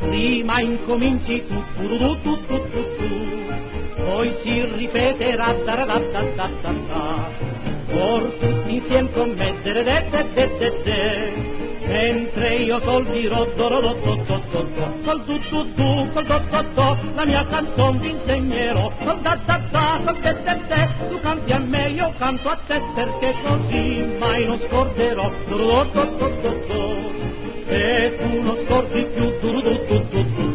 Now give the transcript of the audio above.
prima incominci tu, poi si ripeterà or tutti insieme con me mentre io sol dirò col col la mia canzone vi insegnerò col col tu canti a me io canto a te perché così mai non scorderò e tu non scordi più